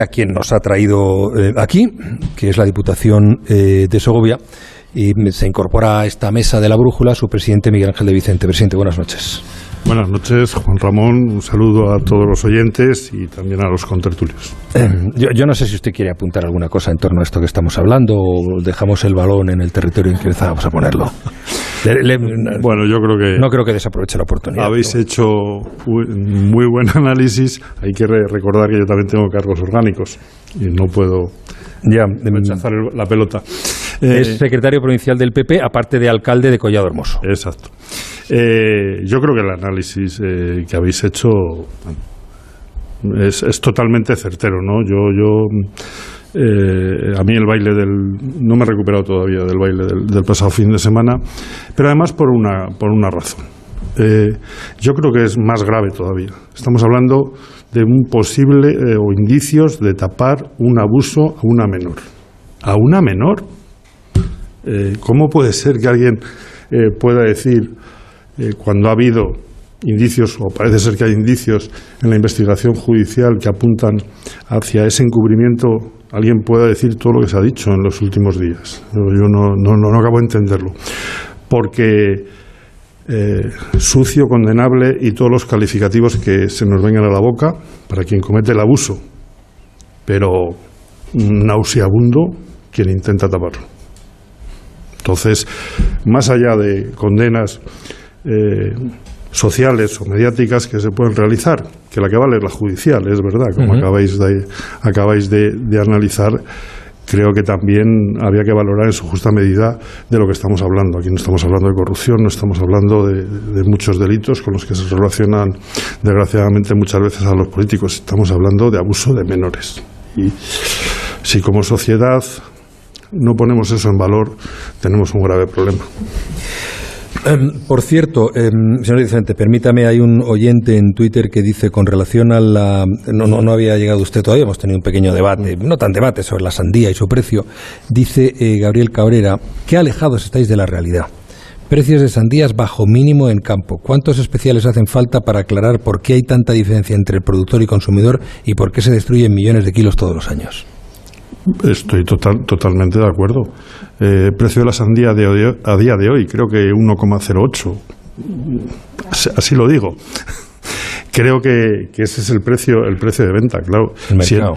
a quien nos ha traído aquí, que es la Diputación de Segovia, y se incorpora a esta mesa de la brújula su presidente Miguel Ángel de Vicente. Presidente, buenas noches. Buenas noches, Juan Ramón. Un saludo a todos los oyentes y también a los contertulios. Yo no sé si usted quiere apuntar alguna cosa en torno a esto que estamos hablando o dejamos el balón en el territorio en que empezamos a ponerlo. Bueno, yo creo que... No creo que desaproveche la oportunidad. Habéis hecho muy buen análisis. Hay que recordar que yo también tengo cargos orgánicos y no puedo rechazar la pelota. Es secretario provincial del PP, aparte de alcalde de Collado Hermoso. Exacto. Yo creo que el análisis que habéis hecho es totalmente certero, ¿no? A mí el baile no me he recuperado todavía del baile del pasado fin de semana, pero además por una razón. Yo creo que es más grave todavía. Estamos hablando de un posible o indicios de tapar un abuso a una menor. ¿A una menor? ¿Cómo puede ser que alguien pueda decir, cuando ha habido indicios, o parece ser que hay indicios en la investigación judicial que apuntan hacia ese encubrimiento, alguien pueda decir todo lo que se ha dicho en los últimos días? Yo no acabo de entenderlo. Porque sucio, condenable y todos los calificativos que se nos vengan a la boca para quien comete el abuso, pero nauseabundo quien intenta taparlo. Entonces, más allá de condenas sociales o mediáticas que se pueden realizar, que la que vale es la judicial, es verdad, como acabáis de analizar, creo que también había que valorar en su justa medida de lo que estamos hablando. Aquí no estamos hablando de corrupción, no estamos hablando de muchos delitos con los que se relacionan, desgraciadamente, muchas veces a los políticos. Estamos hablando de abuso de menores. Y si como sociedad no ponemos eso en valor, tenemos un grave problema. Por cierto, señor Vicente, permítame, hay un oyente en Twitter que dice, con relación a la... No había llegado usted todavía, hemos tenido un pequeño debate, no tan debate, sobre la sandía y su precio. Dice Gabriel Cabrera, qué alejados estáis de la realidad. Precios de sandías bajo mínimo en campo. ¿Cuántos especiales hacen falta para aclarar por qué hay tanta diferencia entre el productor y consumidor y por qué se destruyen millones de kilos todos los años? Estoy totalmente de acuerdo. El precio de la sandía a día de hoy, creo que 1,08. Así lo digo. Creo que ese es el precio de venta, claro. El mercado.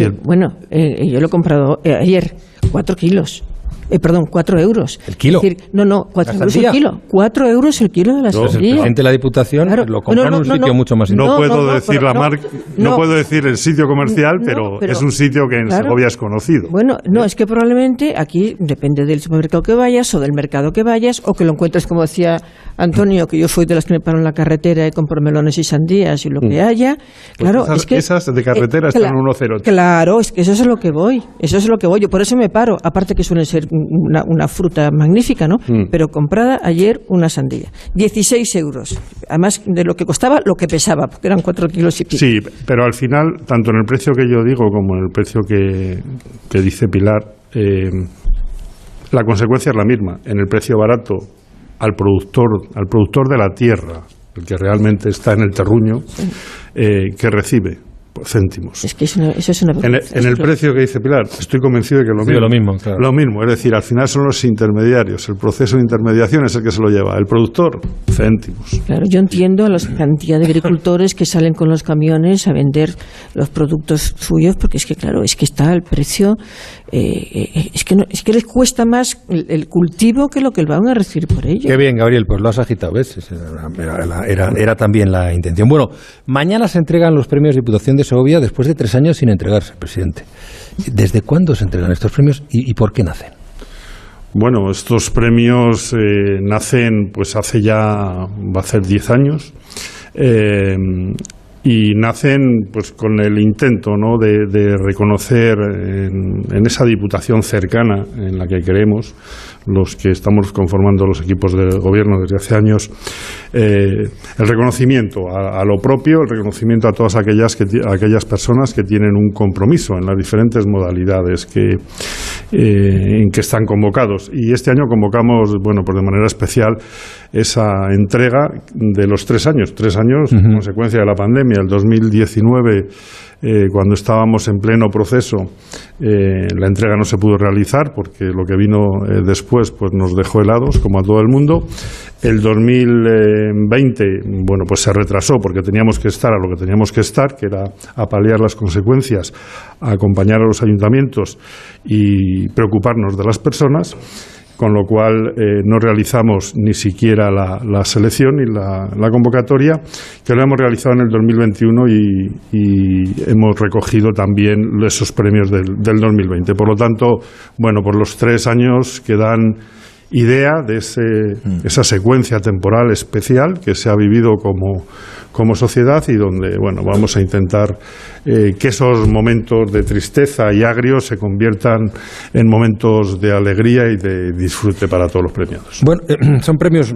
Yo lo he comprado ayer, 4 kilos. 4 euros. ¿El kilo? Es decir, 4 euros el kilo. 4 euros el kilo de la sandía. El presidente de la Diputación lo compró en un sitio mucho más interesante. No puedo decir la marca, no puedo decir el sitio comercial, pero es un sitio que en Segovia es conocido. Bueno, es que probablemente aquí depende del supermercado que vayas o del mercado que vayas o que lo encuentres, como decía Antonio, que yo fui de las que me paro en la carretera y compro melones y sandías y lo que haya. Claro, pues esas de carretera están en 1,08. Claro, es que eso es a lo que voy. Yo por eso me paro. Aparte que suelen ser una fruta magnífica, ¿no? Pero comprada ayer una sandía. 16 euros. Además de lo que costaba, lo que pesaba, porque eran 4 kilos y pico. Sí, pero al final, tanto en el precio que yo digo como en el precio que dice Pilar, la consecuencia es la misma. En el precio barato, al productor de la tierra, el que realmente está en el terruño, que recibe céntimos. Es que eso es una vergüenza. En el precio que dice Pilar, estoy convencido de que lo mismo. Claro. Lo mismo, es decir, al final son los intermediarios. El proceso de intermediación es el que se lo lleva. El productor, céntimos. Claro, yo entiendo a la cantidad de agricultores que salen con los camiones a vender los productos suyos, porque es que, claro, es que está el precio... es que les cuesta más el cultivo que lo que van a recibir por ello. Qué bien, Gabriel, pues lo has agitado, ¿ves? Era también la intención. Bueno, mañana se entregan los premios Diputación de Segovia después de 3 años sin entregarse, presidente. ¿Desde cuándo se entregan estos premios y por qué nacen? Bueno, estos premios nacen, pues hace ya, va a ser 10 años. Y nacen pues con el intento, ¿no?, de reconocer en esa diputación cercana en la que queremos, los que estamos conformando los equipos de gobierno desde hace años, el reconocimiento a lo propio, el reconocimiento a todas aquellas personas que tienen un compromiso en las diferentes modalidades que en que están convocados. Y este año convocamos, bueno, pues de manera especial esa entrega de los 3 años, consecuencia de la pandemia. El 2019, cuando estábamos en pleno proceso, la entrega no se pudo realizar porque lo que vino después pues nos dejó helados, como a todo el mundo. El 2020, bueno, pues se retrasó porque teníamos que estar a lo que teníamos que estar, que era a paliar las consecuencias, a acompañar a los ayuntamientos y preocuparnos de las personas, con lo cual no realizamos ni siquiera la selección y la convocatoria, que lo hemos realizado en el 2021 y hemos recogido también esos premios del 2020. Por lo tanto, bueno, por los 3 años que dan idea de esa secuencia temporal especial que se ha vivido como sociedad y donde, bueno, vamos a intentar que esos momentos de tristeza y agrios se conviertan en momentos de alegría y de disfrute para todos los premiados. Bueno, son premios,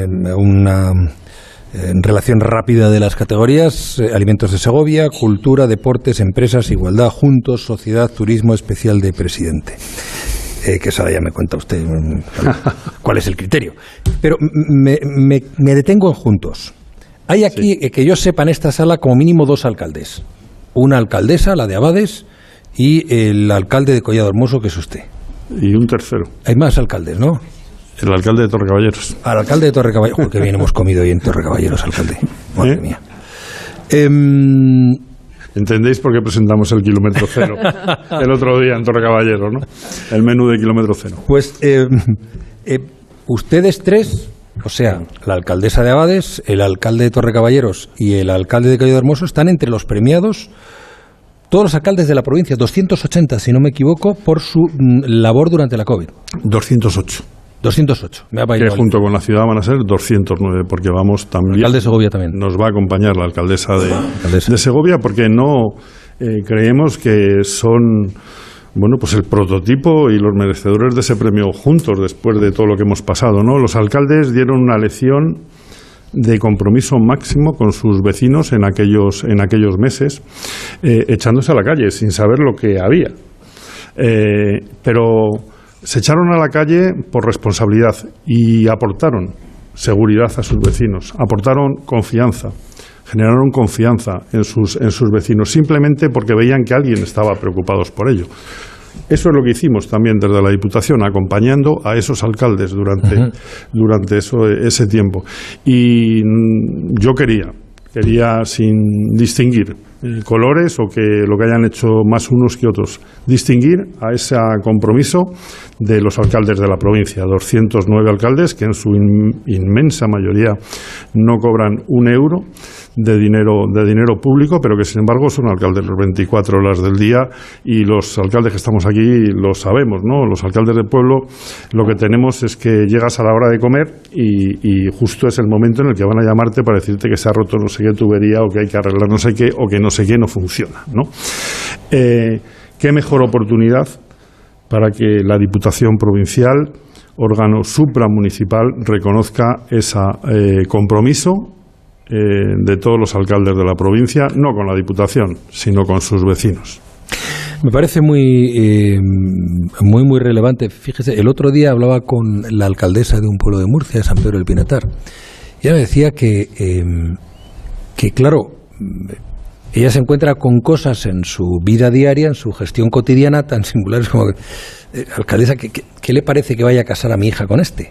en relación rápida de las categorías: Alimentos de Segovia, Cultura, Deportes, Empresas, Igualdad, Juntos, Sociedad, Turismo Especial de Presidente. Que esa ya me cuenta usted cuál es el criterio. Pero me detengo en Juntos. Hay aquí, que yo sepa, en esta sala como mínimo 2 alcaldes. Una alcaldesa, la de Abades, y el alcalde de Collado Hermoso, que es usted. Y un tercero. Hay más alcaldes, ¿no? El alcalde de Torrecaballeros. Al alcalde de Torrecaballeros. Qué bien hemos comido hoy en Torrecaballeros, alcalde. Madre mía. ¿Entendéis por qué presentamos el kilómetro cero el otro día en Torrecaballeros, ¿no? El menú de kilómetro cero. Pues ustedes 3, o sea, la alcaldesa de Abades, el alcalde de Torrecaballeros y el alcalde de Collado Hermoso, están entre los premiados, todos los alcaldes de la provincia, 280, si no me equivoco, por su labor durante la COVID. 208. 208. Que junto con la ciudad van a ser 209, porque vamos también... El alcalde de Segovia también. Nos va a acompañar la alcaldesa de Segovia, porque no creemos que son, bueno, pues el prototipo y los merecedores de ese premio juntos, después de todo lo que hemos pasado, ¿no? Los alcaldes dieron una lección de compromiso máximo con sus vecinos en aquellos meses, echándose a la calle sin saber lo que había. Pero se echaron a la calle por responsabilidad y aportaron seguridad a sus vecinos, aportaron confianza, generaron confianza en sus vecinos, simplemente porque veían que alguien estaba preocupado por ello. Eso es lo que hicimos también desde la Diputación, acompañando a esos alcaldes durante ese tiempo. Y yo quería sin distinguir colores o que lo que hayan hecho más unos que otros, distinguir a ese compromiso de los alcaldes de la provincia, 209 alcaldes que en su inmensa mayoría no cobran un euro de dinero público, pero que sin embargo son alcaldes las 24 horas del día, y los alcaldes que estamos aquí lo sabemos, ¿no? Los alcaldes del pueblo, lo que tenemos es que llegas a la hora de comer y justo es el momento en el que van a llamarte para decirte que se ha roto no sé qué tubería, o que hay que arreglar no sé qué, o que no sé qué no funciona, ¿no? ¿Qué mejor oportunidad para que la Diputación Provincial, órgano supramunicipal, reconozca ese compromiso de todos los alcaldes de la provincia, no con la Diputación, sino con sus vecinos? Me parece muy relevante. Fíjese, el otro día hablaba con la alcaldesa de un pueblo de Murcia, de San Pedro del Pinatar, y ella me decía que claro, ella se encuentra con cosas en su vida diaria, en su gestión cotidiana, tan singulares como alcaldesa, ¿qué le parece que vaya a casar a mi hija con este?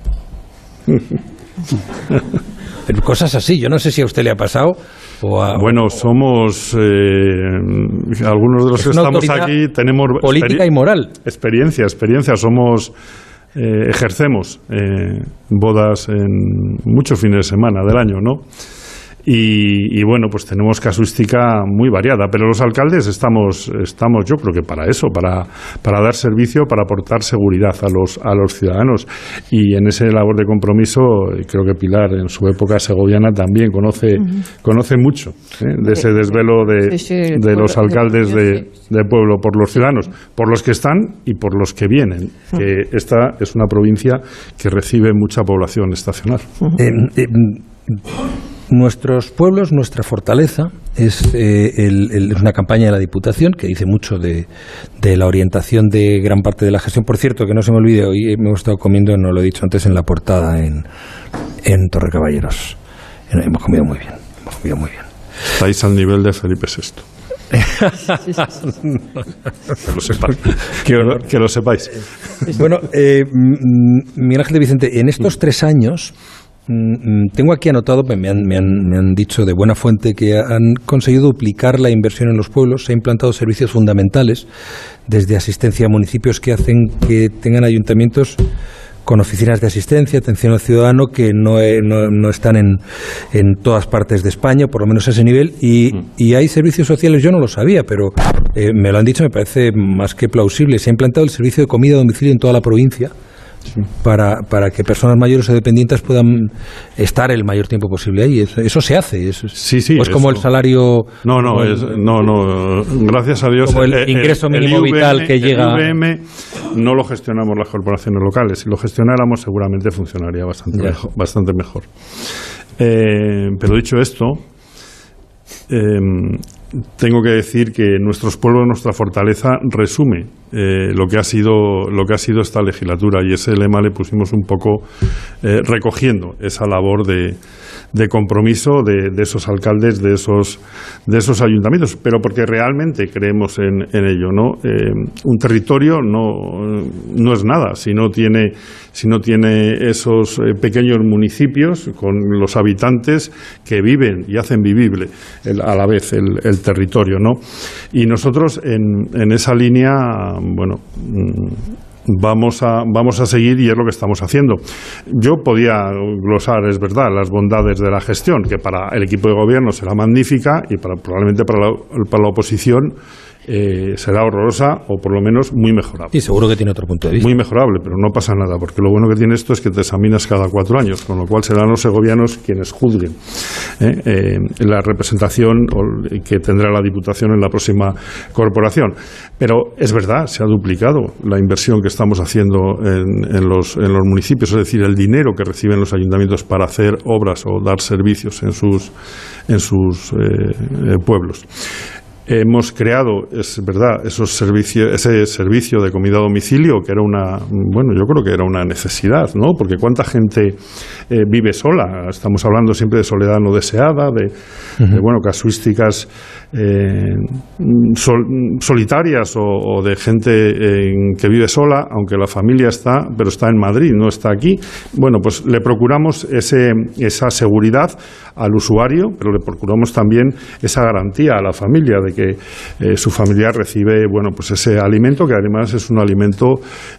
Pero cosas así, yo no sé si a usted le ha pasado. Bueno, somos algunos de los que estamos aquí tenemos política y moral. Experiencia, somos ejercemos bodas en muchos fines de semana del año, ¿no? Y bueno, pues tenemos casuística muy variada, pero los alcaldes estamos yo creo que para eso, para dar servicio, para aportar seguridad a los ciudadanos, y en ese labor de compromiso creo que Pilar, en su época segoviana, también conoce mucho de ese desvelo de los alcaldes de pueblo por los ciudadanos, por los que están y por los que vienen, que esta es una provincia que recibe mucha población estacional. nuestros pueblos, nuestra fortaleza, es una campaña de la Diputación que dice mucho de la orientación de gran parte de la gestión. Por cierto, que no se me olvide, hoy me he estado comiendo, no lo he dicho antes, en la portada en Torrecaballeros. Hemos comido muy bien. Estáis al nivel de Felipe VI. Que lo sepáis. Que lo sepáis. Bueno, Miguel Ángel de Vicente, en estos 3 años tengo aquí anotado, me han dicho de buena fuente que han conseguido duplicar la inversión en los pueblos, se han implantado servicios fundamentales, desde asistencia a municipios que hacen que tengan ayuntamientos con oficinas de asistencia, atención al ciudadano, que no están en todas partes de España, por lo menos a ese nivel, y hay servicios sociales, yo no lo sabía, pero me lo han dicho, me parece más que plausible. Se ha implantado el servicio de comida a domicilio en toda la provincia, para que personas mayores o dependientes puedan estar el mayor tiempo posible ahí. Eso se hace. Sí, pues como el salario. No. Gracias a Dios. Como el ingreso mínimo vital que llega. El IVM no lo gestionamos las corporaciones locales. Si lo gestionáramos, seguramente funcionaría bastante mejor. Pero dicho esto, tengo que decir que nuestros pueblos, nuestra fortaleza, resume lo que ha sido esta legislatura, y ese lema le pusimos un poco recogiendo esa labor de compromiso de esos alcaldes, de esos ayuntamientos, pero porque realmente creemos en ello, ¿no? Un territorio no es nada si no tiene esos pequeños municipios con los habitantes que viven y hacen vivible a la vez el territorio, ¿no? Y nosotros en esa línea, bueno, vamos a seguir, y es lo que estamos haciendo. Yo podía glosar, es verdad, las bondades de la gestión, que para el equipo de gobierno será magnífica, y probablemente para la oposición será horrorosa, o por lo menos muy mejorable. Y seguro que tiene otro punto de vista. Muy mejorable, pero no pasa nada, porque lo bueno que tiene esto es que te examinas cada 4 años, con lo cual serán los segovianos quienes juzguen la representación que tendrá la Diputación en la próxima corporación. Pero es verdad, se ha duplicado la inversión que estamos haciendo en los municipios, es decir, el dinero que reciben los ayuntamientos para hacer obras o dar servicios en sus pueblos. Hemos creado, es verdad, ese servicio de comida a domicilio, que era yo creo que era una necesidad, ¿no? Porque cuánta gente vive sola. Estamos hablando siempre de soledad no deseada, de casuísticas solitarias o de gente que vive sola, aunque la familia está en Madrid, no está aquí. Bueno, pues le procuramos esa seguridad al usuario, pero le procuramos también esa garantía a la familia de que su familiar recibe, pues ese alimento, que además es un alimento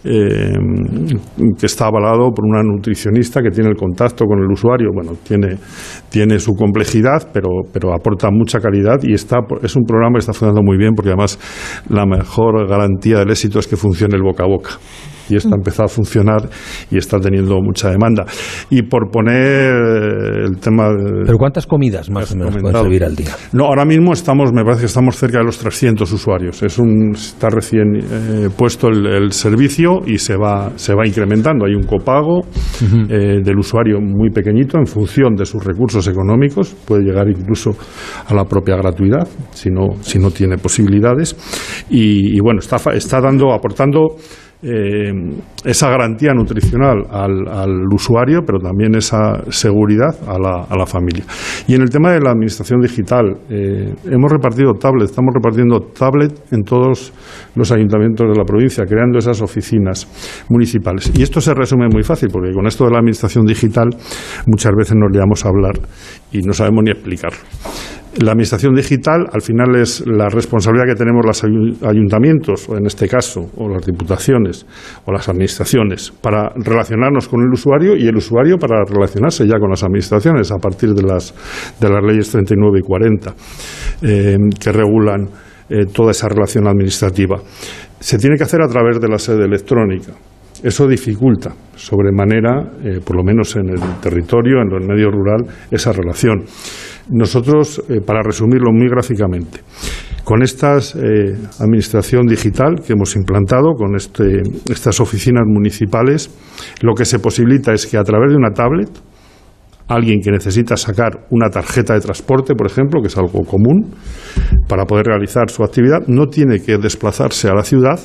que está avalado por una nutricionista que tiene el contacto con el usuario. Bueno, tiene su complejidad, pero aporta mucha calidad, y es un programa que está funcionando muy bien, porque además la mejor garantía del éxito es que funcione el boca a boca. Y esto ha empezado a funcionar y está teniendo mucha demanda. Y por poner el tema... ¿Pero cuántas comidas más o menos pueden servir al día? No, ahora mismo me parece que estamos cerca de los 300 usuarios. Está recién puesto el servicio y se va incrementando. Hay un copago del usuario muy pequeñito en función de sus recursos económicos. Puede llegar incluso a la propia gratuidad si no tiene posibilidades. Y bueno, está aportando esa garantía nutricional al usuario, pero también esa seguridad a la familia. Y en el tema de la administración digital, estamos repartiendo tablet en todos los ayuntamientos de la provincia, creando esas oficinas municipales. Y esto se resume muy fácil, porque con esto de la administración digital muchas veces nos liamos a hablar y no sabemos ni explicarlo. La administración digital, al final, es la responsabilidad que tenemos los ayuntamientos, o en este caso, o las diputaciones, o las administraciones, para relacionarnos con el usuario, y el usuario para relacionarse ya con las administraciones a partir de las leyes 39 y 40 que regulan toda esa relación administrativa. Se tiene que hacer a través de la sede electrónica. Eso dificulta sobremanera, por lo menos en el territorio, en el medio rural, esa relación. Nosotros, para resumirlo muy gráficamente, con esta administración digital que hemos implantado, con estas oficinas municipales, lo que se posibilita es que a través de una tablet, alguien que necesita sacar una tarjeta de transporte, por ejemplo, que es algo común, para poder realizar su actividad, no tiene que desplazarse a la ciudad,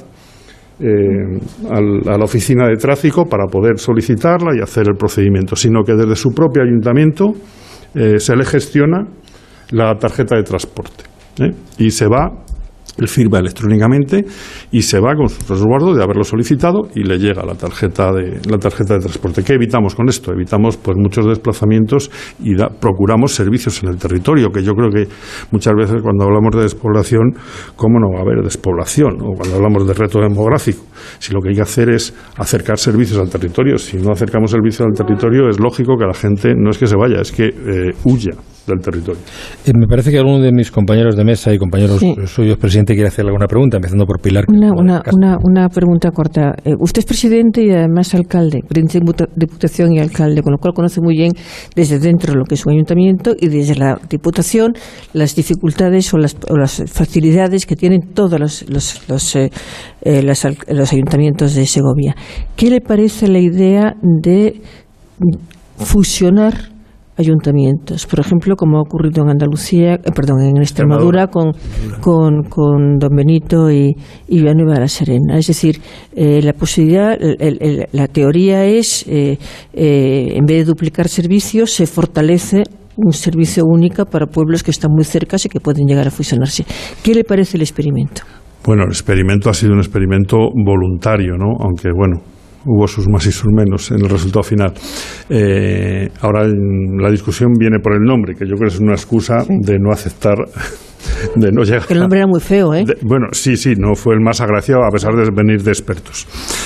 a la oficina de tráfico para poder solicitarla y hacer el procedimiento, sino que desde su propio ayuntamiento se le gestiona la tarjeta de transporte, y se va, él firma electrónicamente y se va con su resguardo de haberlo solicitado y le llega la tarjeta de transporte. ¿Qué evitamos con esto? Evitamos pues muchos desplazamientos y procuramos servicios en el territorio, que yo creo que muchas veces cuando hablamos de despoblación, ¿cómo no va a haber despoblación? O cuando hablamos de reto demográfico, si lo que hay que hacer es acercar servicios al territorio. Si no acercamos servicios al territorio, es lógico que la gente no es que se vaya, es que huya del territorio. Me parece que alguno de mis compañeros de mesa y compañeros suyos, presidente, quiere hacerle alguna pregunta, empezando por Pilar. Una pregunta corta. Usted es presidente y además alcalde, presidente de Diputación y alcalde, con lo cual conoce muy bien desde dentro lo que es un ayuntamiento y desde la Diputación las dificultades o las facilidades que tienen todos los ayuntamientos de Segovia. ¿Qué le parece la idea de fusionar ayuntamientos, por ejemplo, como ha ocurrido en Andalucía, en Extremadura con Don Benito y Villanueva de la Serena? Es decir, la posibilidad, la teoría es, en vez de duplicar servicios, se fortalece un servicio único para pueblos que están muy cerca y que pueden llegar a fusionarse. ¿Qué le parece el experimento? Bueno, el experimento ha sido un experimento voluntario, ¿no? Aunque, bueno, hubo sus más y sus menos en el resultado final. Ahora la discusión viene por el nombre, que yo creo que es una excusa de no aceptar, de no llegar. El nombre era muy feo, ¿eh? Bueno, sí, no fue el más agraciado, a pesar de venir de expertos.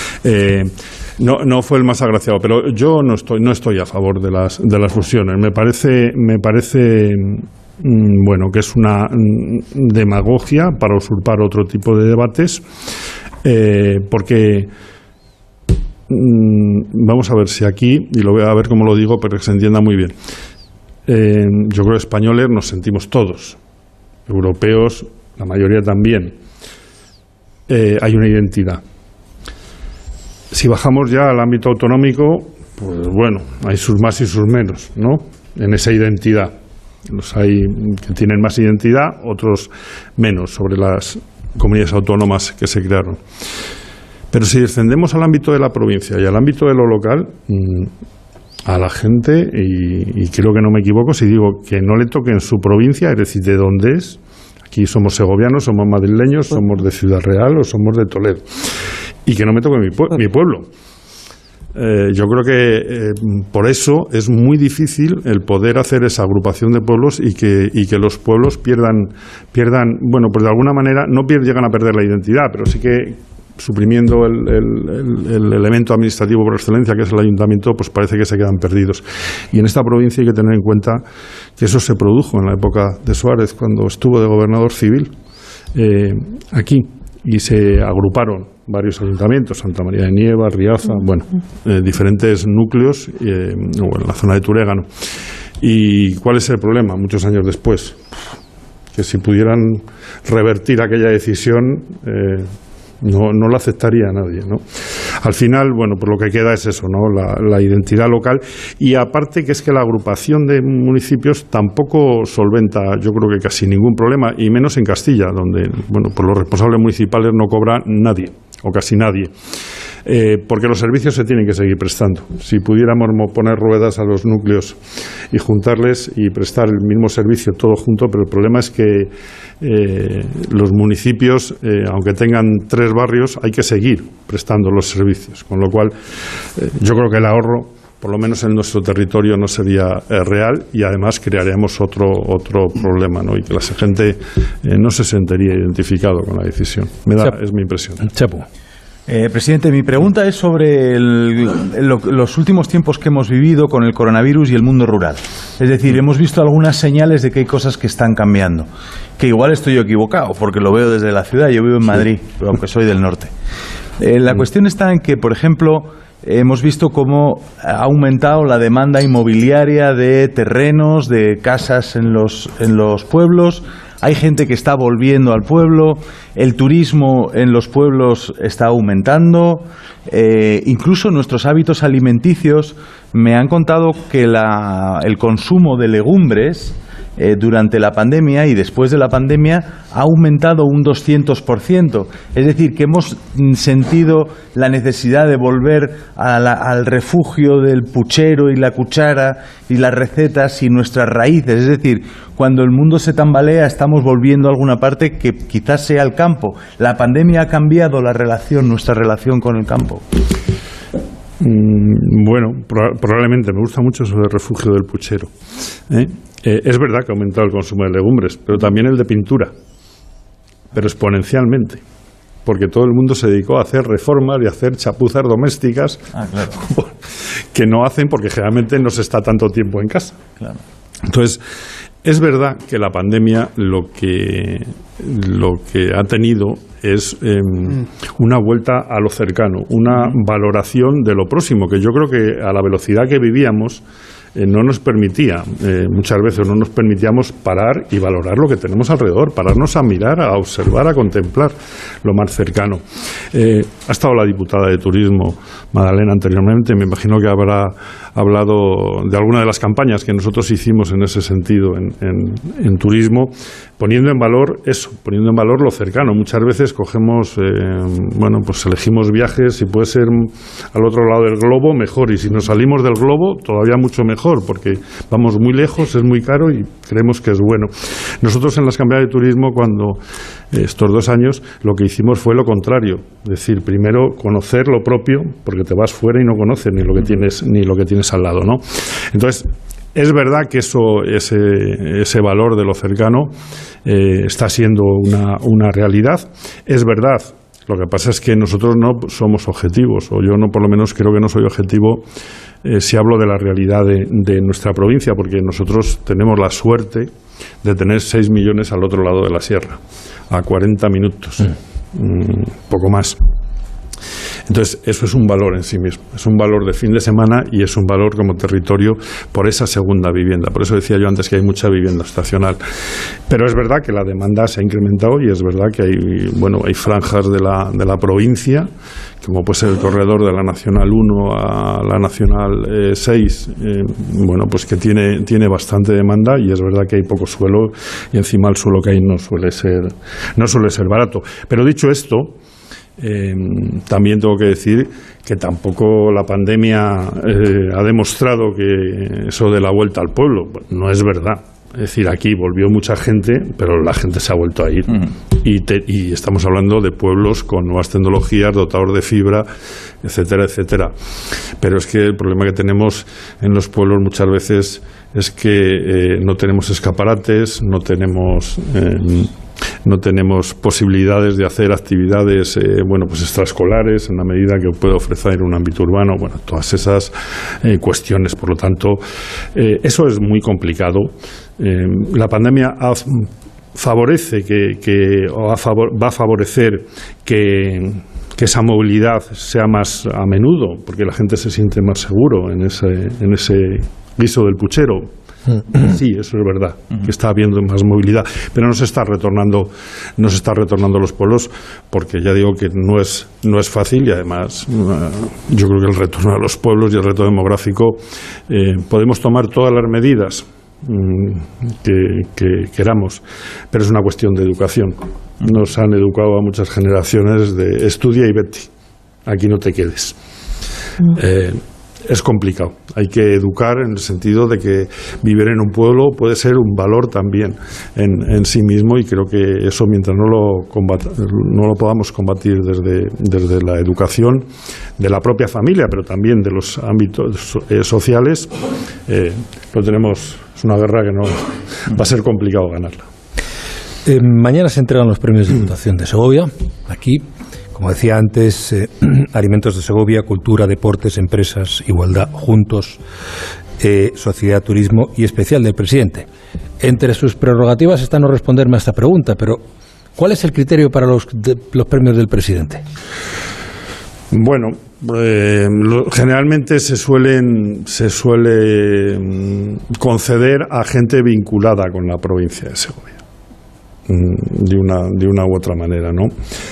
No fue el más agraciado, pero yo no estoy a favor de las fusiones. Me parece bueno, que es una demagogia para usurpar otro tipo de debates, porque vamos a ver si aquí, y lo voy a ver cómo lo digo, pero que se entienda muy bien. Yo creo que españoles nos sentimos todos, europeos, la mayoría también. Hay una identidad. Si bajamos ya al ámbito autonómico, pues bueno, hay sus más y sus menos, ¿no? En esa identidad. Los hay que tienen más identidad, otros menos, sobre las comunidades autónomas que se crearon. Pero si descendemos al ámbito de la provincia y al ámbito de lo local, a la gente, y creo que no me equivoco si digo que no le toque en su provincia, es decir, de dónde es. Aquí somos segovianos, somos madrileños, somos de Ciudad Real o somos de Toledo. Y que no me toque mi pueblo. Yo creo que por eso es muy difícil el poder hacer esa agrupación de pueblos y que los pueblos pierdan, bueno, pues de alguna manera no llegan a perder la identidad, pero sí que suprimiendo el elemento administrativo por excelencia, que es el ayuntamiento, pues parece que se quedan perdidos. Y en esta provincia hay que tener en cuenta que eso se produjo en la época de Suárez, cuando estuvo de gobernador civil aquí, y se agruparon varios ayuntamientos, Santa María de Nieva, Riaza, bueno, diferentes núcleos, o en la zona de Turégano. ¿Y cuál es el problema muchos años después? Que si pudieran revertir aquella decisión, no la aceptaría nadie, ¿no? Al final, bueno, pues lo que queda es eso, ¿no? La identidad local, y aparte que es que la agrupación de municipios tampoco solventa, yo creo que casi ningún problema, y menos en Castilla, donde, bueno, pues los responsables municipales no cobra nadie, o casi nadie. Porque los servicios se tienen que seguir prestando. Si pudiéramos poner ruedas a los núcleos y juntarles y prestar el mismo servicio todo junto, pero el problema es que los municipios, aunque tengan 3 barrios, hay que seguir prestando los servicios, con lo cual yo creo que el ahorro, por lo menos en nuestro territorio, no sería real, y además crearíamos otro problema, ¿no? Y que la gente no se sentiría identificado con la decisión. Es mi impresión. Chapo. Presidente, mi pregunta es sobre los últimos tiempos que hemos vivido con el coronavirus y el mundo rural. Es decir, hemos visto algunas señales de que hay cosas que están cambiando. Que igual estoy yo equivocado, porque lo veo desde la ciudad. Yo vivo en Madrid, aunque soy del norte. La cuestión está en que, por ejemplo, hemos visto cómo ha aumentado la demanda inmobiliaria de terrenos, de casas en los pueblos. hay gente que está volviendo al pueblo, el turismo en los pueblos está aumentando, incluso nuestros hábitos alimenticios. Me han contado que el consumo de legumbres durante la pandemia y después de la pandemia ha aumentado un 200%. Es decir, que hemos sentido la necesidad de volver al refugio del puchero y la cuchara y las recetas y nuestras raíces. Es decir, cuando el mundo se tambalea estamos volviendo a alguna parte que quizás sea el campo. ¿La pandemia ha cambiado nuestra relación con el campo? Bueno, probablemente. Me gusta mucho eso del refugio del puchero. Es verdad que ha aumentado el consumo de legumbres, pero también el de pintura, pero exponencialmente, porque todo el mundo se dedicó a hacer reformas y a hacer chapuzas domésticas, claro, que no hacen porque generalmente no se está tanto tiempo en casa. Claro. Entonces, es verdad que la pandemia lo que ha tenido es una vuelta a lo cercano, una valoración de lo próximo, que yo creo que a la velocidad que vivíamos no nos permitía, muchas veces no nos permitíamos parar y valorar lo que tenemos alrededor, pararnos a mirar, a observar, a contemplar lo más cercano. Ha estado la diputada de Turismo, Madalena, anteriormente. Me imagino que habrá hablado de alguna de las campañas que nosotros hicimos en ese sentido en turismo, poniendo en valor eso, poniendo en valor lo cercano. Muchas veces cogemos, pues elegimos viajes, si puede ser al otro lado del globo, mejor, y si nos salimos del globo, todavía mucho mejor, porque vamos muy lejos, es muy caro y creemos que es bueno. Nosotros en las campañas de turismo, cuando estos 2 años, lo que hicimos fue lo contrario, es decir, primero conocer lo propio, porque te vas fuera y no conoces ni lo que tienes al lado, ¿no? Entonces, es verdad que ese valor de lo cercano está siendo una realidad. Es verdad, lo que pasa es que nosotros no somos objetivos, o yo no, por lo menos creo que no soy objetivo si hablo de la realidad de nuestra provincia, porque nosotros tenemos la suerte de tener 6 millones al otro lado de la sierra, a 40 minutos, poco más. Entonces, eso es un valor en sí mismo, es un valor de fin de semana y es un valor como territorio por esa segunda vivienda. Por eso decía yo antes que hay mucha vivienda estacional. Pero es verdad que la demanda se ha incrementado y es verdad que hay franjas de la provincia, como puede ser el corredor de la Nacional 1 a la Nacional 6, pues que tiene bastante demanda, y es verdad que hay poco suelo y encima el suelo que hay no suele ser barato. Pero dicho esto, también tengo que decir que tampoco la pandemia ha demostrado que eso de la vuelta al pueblo no es verdad. Es decir, aquí volvió mucha gente, pero la gente se ha vuelto a ir. Y estamos hablando de pueblos con nuevas tecnologías, dotados de fibra, etcétera, etcétera. Pero es que el problema que tenemos en los pueblos muchas veces es que no tenemos escaparates, no tenemos posibilidades de hacer actividades extraescolares en la medida que puede ofrecer un ámbito urbano, todas esas cuestiones. Por lo tanto, eso es muy complicado. La pandemia favorece va a favorecer que esa movilidad sea más a menudo, porque la gente se siente más seguro en ese guiso del puchero. Sí, eso es verdad, que está habiendo más movilidad, pero no se está retornando los pueblos, porque ya digo que no es fácil, y además yo creo que el retorno a los pueblos y el reto demográfico, podemos tomar todas las medidas que queramos, pero es una cuestión de educación. Nos han educado a muchas generaciones de estudia y vete, aquí no te quedes. Es complicado. Hay que educar en el sentido de que vivir en un pueblo puede ser un valor también en sí mismo, y creo que eso, mientras no lo podamos combatir desde la educación de la propia familia, pero también de los ámbitos sociales, lo tenemos. Es una guerra que no va a ser complicado ganarla. Mañana se entregan los premios de Diputación de Segovia, aquí. Como decía antes, Alimentos de Segovia, Cultura, Deportes, Empresas, Igualdad, Juntos, Sociedad, Turismo y Especial del Presidente. Entre sus prerrogativas está no responderme a esta pregunta, pero ¿cuál es el criterio para los premios del Presidente? Bueno, generalmente se suele conceder a gente vinculada con la provincia de Segovia. de una u otra manera, ¿no?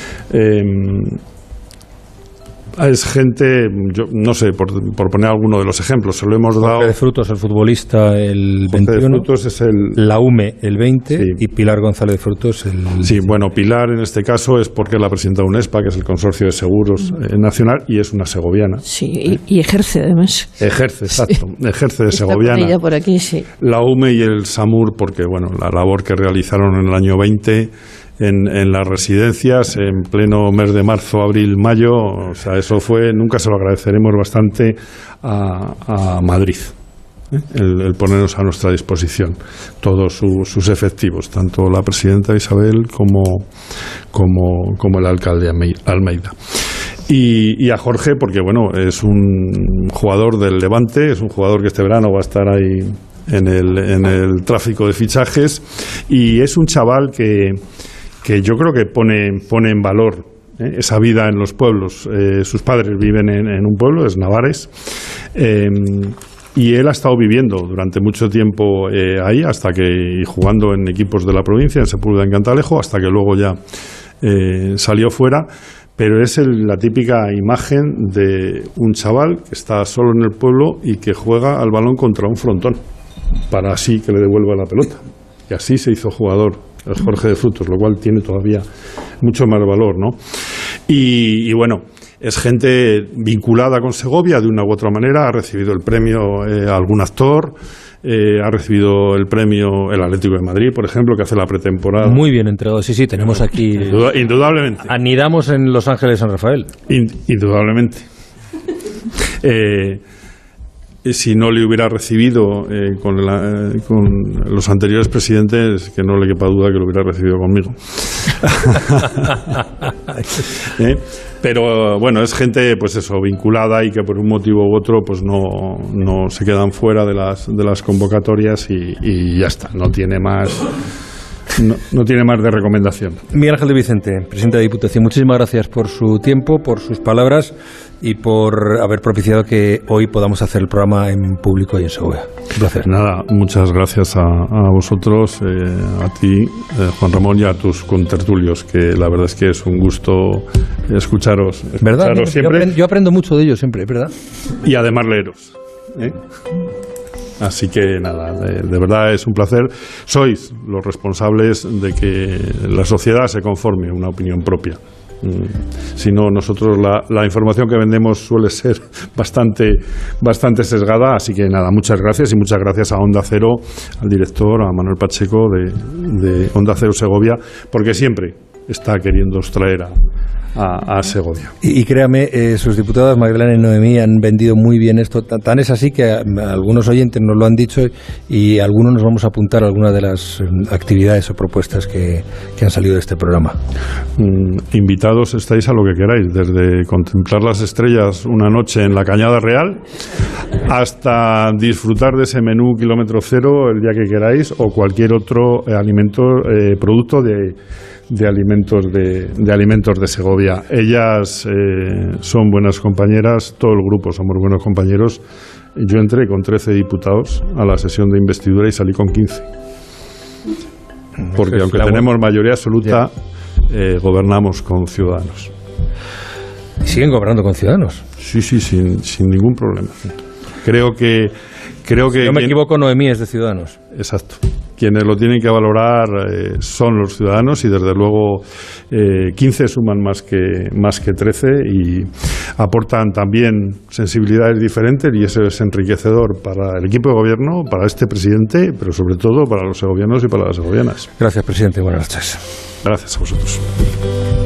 Es gente, yo no sé, por poner alguno de los ejemplos, se lo hemos dado. Jorge de Frutos, el futbolista, el 21. Jorge de Frutos es la UME, el 20, sí. Y Pilar González de Frutos, el... Sí, bueno, Pilar en este caso es porque es la presidenta de UNESPA, que es el Consorcio de Seguros Nacional, y es una segoviana. Sí, y ejerce además. Ejerce, exacto, sí. Ejerce de Está segoviana. Por ella por aquí, sí. La UME y el SAMUR, porque bueno, la labor que realizaron en el año 20 en las residencias, en pleno mes de marzo, abril, mayo, o sea, eso fue, nunca se lo agradeceremos bastante a Madrid, el ponernos a nuestra disposición todos sus efectivos, tanto la presidenta Isabel como el alcalde Almeida. Y a Jorge, porque bueno, es un jugador del Levante, es un jugador que este verano va a estar ahí en el tráfico de fichajes, y es un chaval que yo creo que pone en valor esa vida en los pueblos. Sus padres viven en un pueblo, es Navares, y él ha estado viviendo durante mucho tiempo ahí, y jugando en equipos de la provincia, en Sepúlveda, en Cantalejo, hasta que luego ya salió fuera. Pero es la típica imagen de un chaval que está solo en el pueblo y que juega al balón contra un frontón, para así que le devuelva la pelota. Y así se hizo jugador el Jorge de Frutos, lo cual tiene todavía mucho más valor, ¿no? Y bueno, es gente vinculada con Segovia de una u otra manera, ha recibido el premio algún actor, ha recibido el premio el Atlético de Madrid, por ejemplo, que hace la pretemporada. Muy bien entregado, sí, tenemos aquí... Indudablemente. Anidamos en Los Ángeles San Rafael. Indudablemente. Si no le hubiera recibido con los anteriores presidentes, que no le quepa duda que lo hubiera recibido conmigo. Pero bueno, es gente, pues eso, vinculada y que por un motivo u otro pues no se quedan fuera de las convocatorias y ya está, no tiene más de recomendación. Miguel Ángel de Vicente, presidente de la Diputación, muchísimas gracias por su tiempo, por sus palabras y por haber propiciado que hoy podamos hacer el programa en público y en Segovia. Un placer. Nada, muchas gracias a vosotros, a ti, Juan Ramón, y a tus contertulios, que la verdad es que es un gusto escucharos ¿verdad? Siempre. Yo aprendo mucho de ellos siempre, ¿verdad? Y además leeros. Así que nada, de verdad es un placer. Sois los responsables de que la sociedad se conforme a una opinión propia. Si no, nosotros la información que vendemos suele ser bastante sesgada. Así que nada, muchas gracias, y muchas gracias a Onda Cero, al director, a Manuel Pacheco de Onda Cero Segovia, porque siempre está queriendo traer a Segovia. Y créame, sus diputadas Magdalena y Noemí han vendido muy bien esto. Tan es así que algunos oyentes nos lo han dicho, y algunos nos vamos a apuntar a algunas de las actividades o propuestas que han salido de este programa. Invitados estáis a lo que queráis, desde contemplar las estrellas una noche en la Cañada Real hasta disfrutar de ese menú kilómetro cero el día que queráis, o cualquier otro producto de alimentos de Segovia. Ellas son buenas compañeras, todo el grupo somos buenos compañeros. Yo entré con 13 diputados a la sesión de investidura y salí con 15. Porque aunque tenemos mayoría absoluta, gobernamos con Ciudadanos. ¿Y siguen gobernando con Ciudadanos? Sí, sin ningún problema. Creo que si no me equivoco, Noemí es de Ciudadanos. Exacto. Quienes lo tienen que valorar son los ciudadanos, y desde luego 15 suman más que 13 y aportan también sensibilidades diferentes, y eso es enriquecedor para el equipo de gobierno, para este presidente, pero sobre todo para los segovianos y para las segovianas. Gracias, presidente. Buenas noches. Gracias a vosotros.